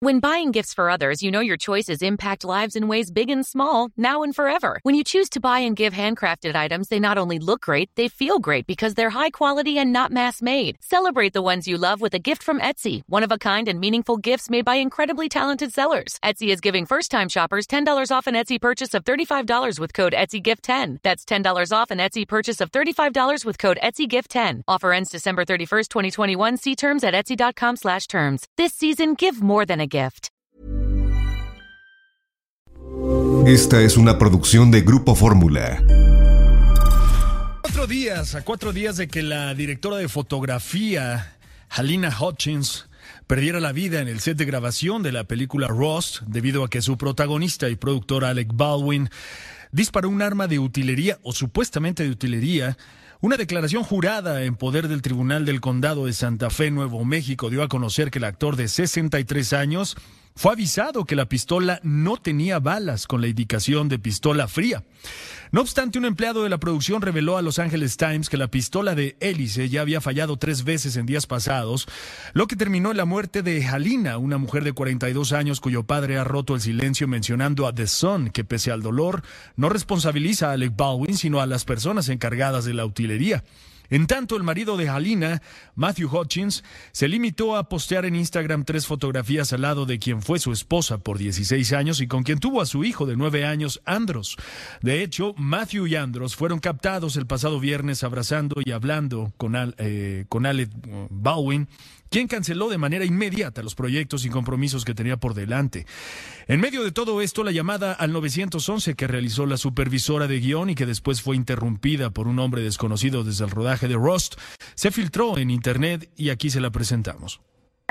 When buying gifts for others, you know your choices impact lives in ways big and small, now and forever. When you choose to buy and give handcrafted items, they not only look great, they feel great because they're high quality and not mass-made. Celebrate the ones you love with a gift from Etsy, one-of-a-kind and meaningful gifts made by incredibly talented sellers. Etsy is giving first-time shoppers $10 off an Etsy purchase of $35 with code ETSYGIFT10. That's $10 off an Etsy purchase of $35 with code ETSYGIFT10. Offer ends December 31st, 2021. See terms at etsy.com/terms. This season, give more than a gift. Esta es una producción de Grupo Fórmula. A 4 días de que la directora de fotografía, Halyna Hutchins, perdiera la vida en el set de grabación de la película Rust, debido a que su protagonista y productor Alec Baldwin disparó un arma de utilería, o supuestamente de utilería. Una declaración jurada en poder del Tribunal del Condado de Santa Fe, Nuevo México, dio a conocer que el actor de 63 años fue avisado que la pistola no tenía balas, con la indicación de pistola fría. No obstante, un empleado de la producción reveló a Los Angeles Times que la pistola de hélice ya había fallado 3 veces en días pasados, lo que terminó en la muerte de Halyna, una mujer de 42 años cuyo padre ha roto el silencio mencionando a The Sun, que pese al dolor no responsabiliza a Alec Baldwin, sino a las personas encargadas de la utilería. En tanto, el marido de Halyna, Matthew Hutchins, se limitó a postear en Instagram 3 fotografías al lado de quien fue su esposa por 16 años y con quien tuvo a su hijo de 9 años, Andros. De hecho, Matthew y Andros fueron captados el pasado viernes abrazando y hablando con Alec Baldwin, quien canceló de manera inmediata los proyectos y compromisos que tenía por delante. En medio de todo esto, la llamada al 911 que realizó la supervisora de guión y que después fue interrumpida por un hombre desconocido desde el rodaje de Rust, se filtró en internet y aquí se la presentamos.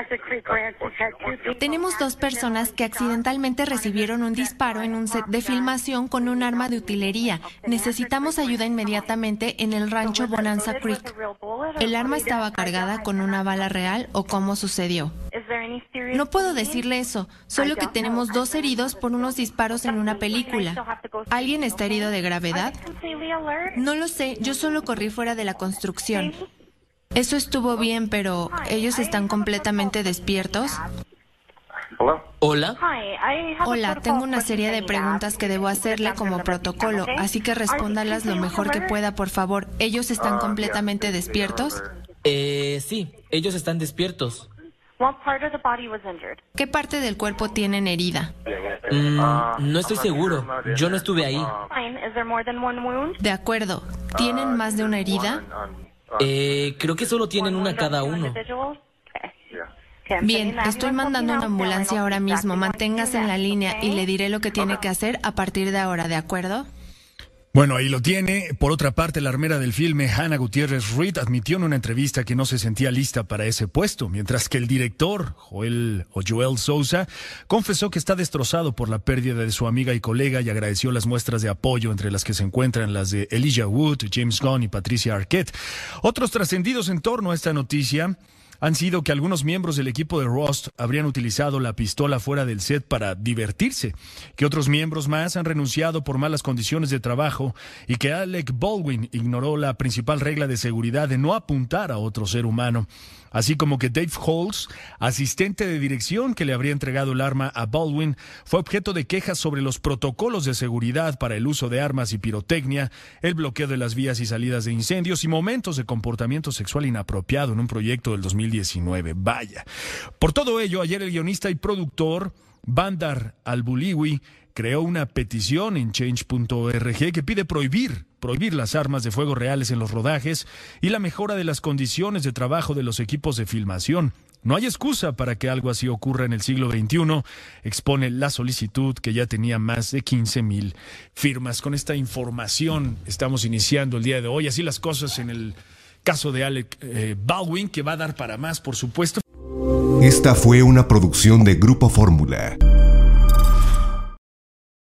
Tenemos 2 personas que accidentalmente recibieron un disparo en un set de filmación con un arma de utilería. Necesitamos ayuda inmediatamente en el rancho Bonanza Creek. ¿El arma estaba cargada con una bala real o cómo sucedió? No puedo decirle eso, solo que tenemos 2 heridos por unos disparos en una película. ¿Alguien está herido de gravedad? No lo sé, yo solo corrí fuera de la construcción. Eso estuvo bien, pero ¿ellos están completamente despiertos? Hola. Hola, tengo una serie de preguntas que debo hacerle como protocolo, así que respóndalas lo mejor que pueda, por favor. ¿Ellos están completamente despiertos? Sí, ellos están despiertos. ¿Qué parte del cuerpo tienen herida? No estoy seguro. Yo no estuve ahí. De acuerdo. ¿Tienen más de una herida? Creo que solo tienen una cada uno. Bien, estoy mandando una ambulancia ahora mismo. Manténgase en la línea y le diré lo que tiene que hacer a partir de ahora, ¿de acuerdo? Bueno, ahí lo tiene. Por otra parte, la armera del filme, Hannah Gutiérrez Reed, admitió en una entrevista que no se sentía lista para ese puesto, mientras que el director, Joel Sousa, confesó que está destrozado por la pérdida de su amiga y colega y agradeció las muestras de apoyo, entre las que se encuentran las de Elijah Wood, James Gunn y Patricia Arquette. Otros trascendidos en torno a esta noticia han sido que algunos miembros del equipo de Rust habrían utilizado la pistola fuera del set para divertirse, que otros miembros más han renunciado por malas condiciones de trabajo y que Alec Baldwin ignoró la principal regla de seguridad de no apuntar a otro ser humano, así como que Dave Holtz, asistente de dirección que le habría entregado el arma a Baldwin, fue objeto de quejas sobre los protocolos de seguridad para el uso de armas y pirotecnia, el bloqueo de las vías y salidas de incendios y momentos de comportamiento sexual inapropiado en un proyecto del 2019. Vaya. Por todo ello, ayer el guionista y productor Bandar Al-Buliwi creó una petición en change.org que pide prohibir las armas de fuego reales en los rodajes y la mejora de las condiciones de trabajo de los equipos de filmación. No hay excusa para que algo así ocurra en el siglo XXI, expone la solicitud que ya tenía más de 15,000 firmas. Con esta información estamos iniciando el día de hoy. Así las cosas en el caso de Alec Baldwin, que va a dar para más, por supuesto. Esta fue una producción de Grupo Fórmula.